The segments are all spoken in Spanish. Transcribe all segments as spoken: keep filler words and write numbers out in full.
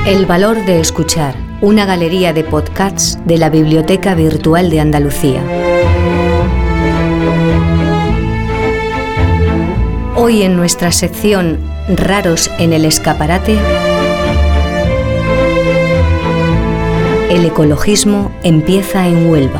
El valor de escuchar, una galería de podcasts de la Biblioteca Virtual de Andalucía. Hoy en nuestra sección Raros en el escaparate, el ecologismo empieza en Huelva.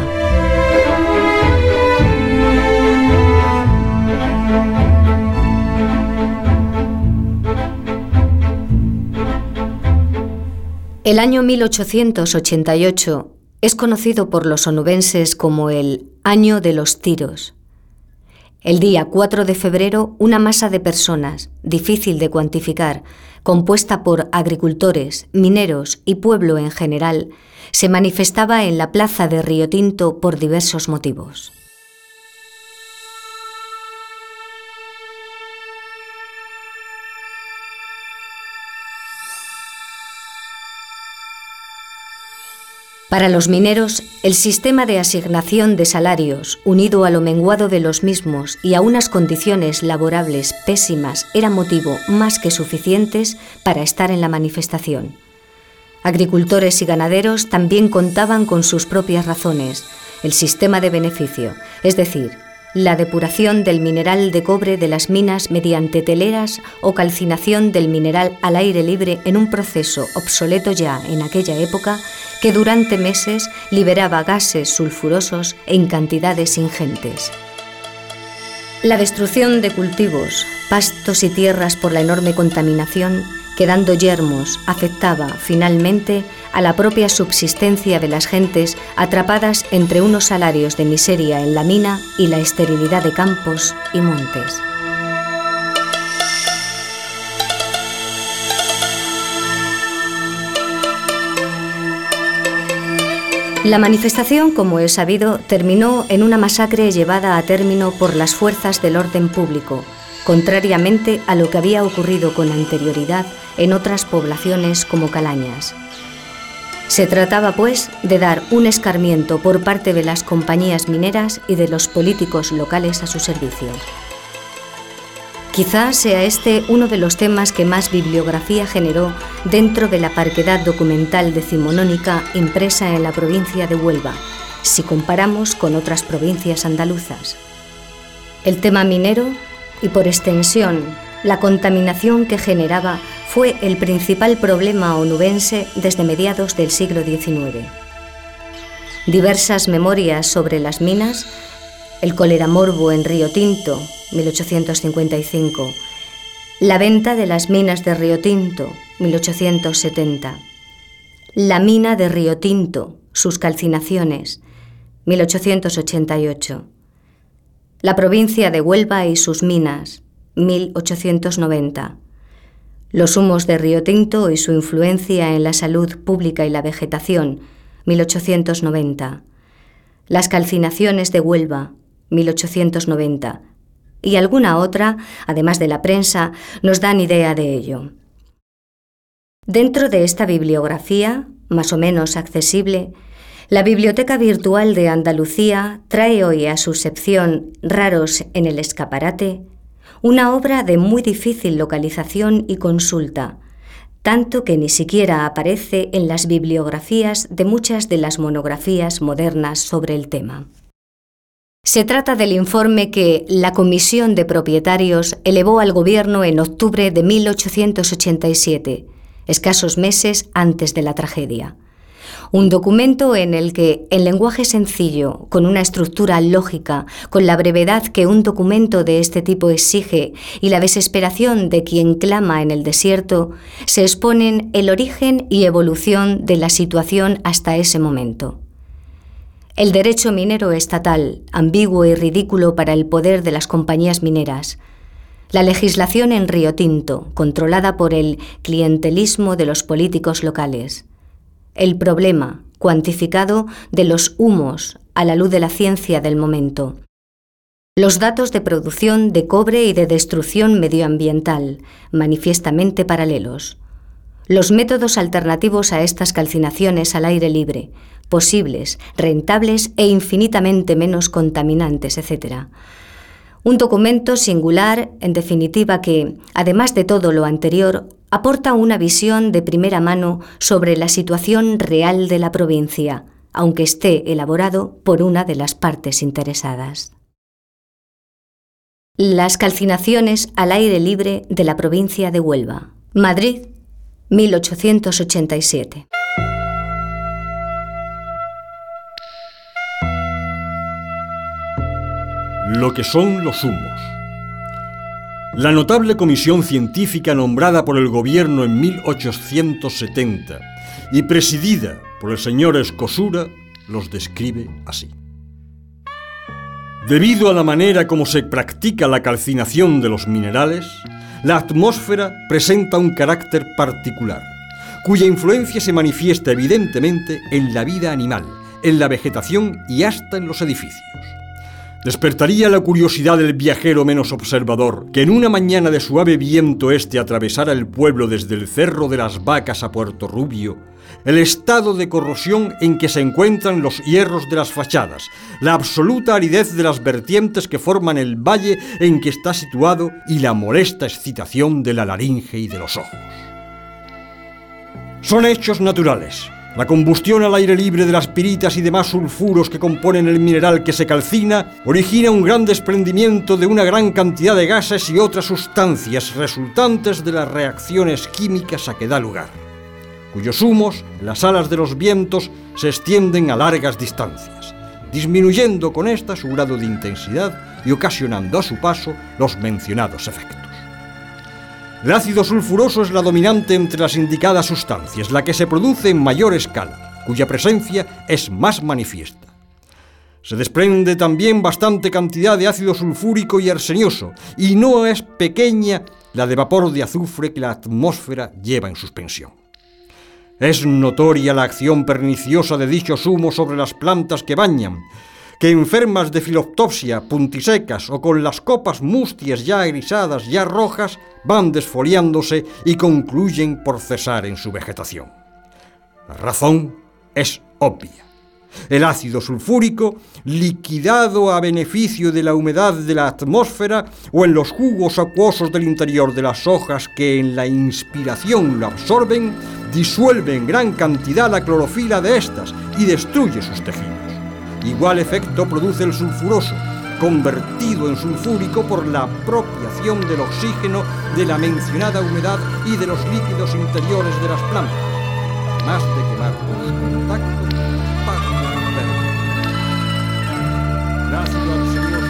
El año mil ochocientos ochenta y ocho es conocido por los onubenses como el Año de los Tiros. El día cuatro de febrero, una masa de personas, difícil de cuantificar, compuesta por agricultores, mineros y pueblo en general, se manifestaba en la plaza de Riotinto por diversos motivos. Para los mineros, el sistema de asignación de salarios, unido a lo menguado de los mismos y a unas condiciones laborables pésimas, era motivo más que suficientes para estar en la manifestación. Agricultores y ganaderos también contaban con sus propias razones, el sistema de beneficio, es decir, la depuración del mineral de cobre de las minas mediante teleras o calcinación del mineral al aire libre en un proceso obsoleto ya en aquella época que durante meses liberaba gases sulfurosos en cantidades ingentes. La destrucción de cultivos, pastos y tierras por la enorme contaminación, quedando yermos, afectaba finalmente a la propia subsistencia de las gentes atrapadas entre unos salarios de miseria en la mina y la esterilidad de campos y montes. La manifestación, como es sabido, terminó en una masacre llevada a término por las fuerzas del orden público, contrariamente a lo que había ocurrido con anterioridad en otras poblaciones como Calañas. Se trataba, pues, de dar un escarmiento por parte de las compañías mineras y de los políticos locales a su servicio. Quizás sea este uno de los temas que más bibliografía generó dentro de la parquedad documental decimonónica impresa en la provincia de Huelva, si comparamos con otras provincias andaluzas. El tema minero y, por extensión, la contaminación que generaba fue el principal problema onubense desde mediados del siglo diecinueve. Diversas memorias sobre las minas, el cólera morbo en Riotinto, mil ochocientos cincuenta y cinco, la venta de las minas de Riotinto, mil ochocientos setenta, la mina de Riotinto, sus calcinaciones, mil ochocientos ochenta y ocho, la provincia de Huelva y sus minas, mil ochocientos noventa, los humos de Riotinto y su influencia en la salud pública y la vegetación, mil ochocientos noventa, las calcinaciones de Huelva, mil ochocientos noventa, y alguna otra, además de la prensa, nos dan idea de ello. Dentro de esta bibliografía, más o menos accesible, la Biblioteca Virtual de Andalucía trae hoy a su sección Raros en el escaparate una obra de muy difícil localización y consulta, tanto que ni siquiera aparece en las bibliografías de muchas de las monografías modernas sobre el tema. Se trata del informe que la Comisión de Propietarios elevó al Gobierno en octubre de mil ochocientos ochenta y siete, escasos meses antes de la tragedia. Un documento en el que, en lenguaje sencillo, con una estructura lógica, con la brevedad que un documento de este tipo exige y la desesperación de quien clama en el desierto, se exponen el origen y evolución de la situación hasta ese momento. El derecho minero estatal, ambiguo y ridículo para el poder de las compañías mineras. La legislación en Riotinto, controlada por el clientelismo de los políticos locales. El problema, cuantificado, de los humos a la luz de la ciencia del momento. Los datos de producción de cobre y de destrucción medioambiental, manifiestamente paralelos. Los métodos alternativos a estas calcinaciones al aire libre, posibles, rentables e infinitamente menos contaminantes, etcétera. Un documento singular, en definitiva, que, además de todo lo anterior, aporta una visión de primera mano sobre la situación real de la provincia, aunque esté elaborado por una de las partes interesadas. Las calcinaciones al aire libre de la provincia de Huelva. Madrid, mil ochocientos ochenta y siete. Lo que son los humos. La notable comisión científica nombrada por el gobierno en mil ochocientos setenta y presidida por el señor Escosura los describe así. Debido a la manera como se practica la calcinación de los minerales, la atmósfera presenta un carácter particular, cuya influencia se manifiesta evidentemente en la vida animal, en la vegetación y hasta en los edificios. Despertaría la curiosidad del viajero menos observador que en una mañana de suave viento este atravesara el pueblo desde el Cerro de las Vacas a Puerto Rubio, el estado de corrosión en que se encuentran los hierros de las fachadas, la absoluta aridez de las vertientes que forman el valle en que está situado y la molesta excitación de la laringe y de los ojos. Son hechos naturales. La combustión al aire libre de las piritas y demás sulfuros que componen el mineral que se calcina origina un gran desprendimiento de una gran cantidad de gases y otras sustancias resultantes de las reacciones químicas a que da lugar, cuyos humos, las alas de los vientos, se extienden a largas distancias, disminuyendo con esta su grado de intensidad y ocasionando a su paso los mencionados efectos. El ácido sulfuroso es la dominante entre las indicadas sustancias, la que se produce en mayor escala, cuya presencia es más manifiesta. Se desprende también bastante cantidad de ácido sulfúrico y arsenioso, y no es pequeña la de vapor de azufre que la atmósfera lleva en suspensión. Es notoria la acción perniciosa de dichos humos sobre las plantas que bañan, que enfermas de filoptopsia, puntisecas o con las copas mustias ya grisadas, ya rojas, van desfoliándose y concluyen por cesar en su vegetación. La razón es obvia. El ácido sulfúrico, liquidado a beneficio de la humedad de la atmósfera o en los jugos acuosos del interior de las hojas que en la inspiración lo absorben, disuelve en gran cantidad la clorofila de estas y destruye sus tejidos. Igual efecto produce el sulfuroso, convertido en sulfúrico por la apropiación del oxígeno de la mencionada humedad y de los líquidos interiores de las plantas, más de quemar con su contacto, pasa a perder. El ácido arsenioso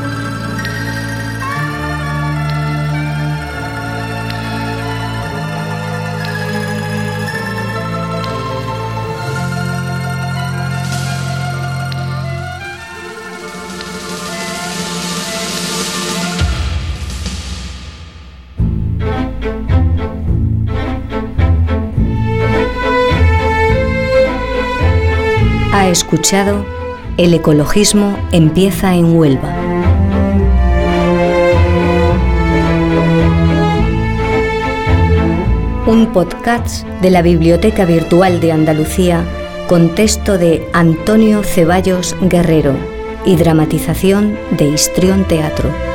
Ha escuchado El ecologismo empieza en Huelva. Un podcast de la Biblioteca Virtual de Andalucía con texto de Antonio Ceballos Guerrero y dramatización de Histrión Teatro.